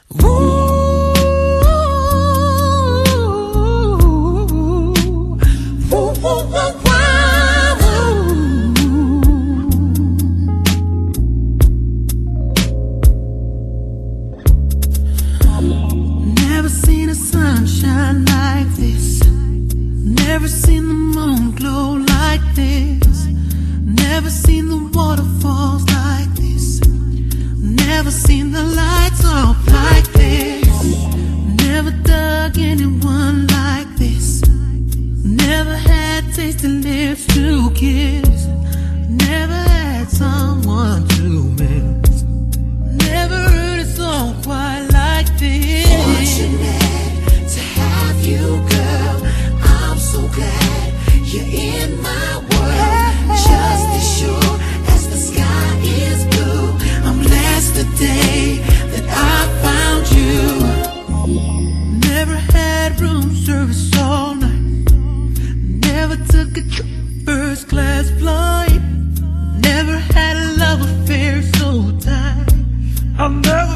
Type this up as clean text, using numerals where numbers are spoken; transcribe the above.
Never seen a sunshine like this. Never seen the moon glow like this. Never seen the waterfalls like this. Never seen the lights off like this. Never dug anyone like this. Never had tasted lips to kiss. Never had someone to miss. Never heard a song quite like this. Fortunate to have you, girl. I'm so glad you're in my world. Just as sure as the sky is blue, I'm blessed the day that I found you. Never had room service all night. Never took a first class flight. Never had a love affair so tight. I'll never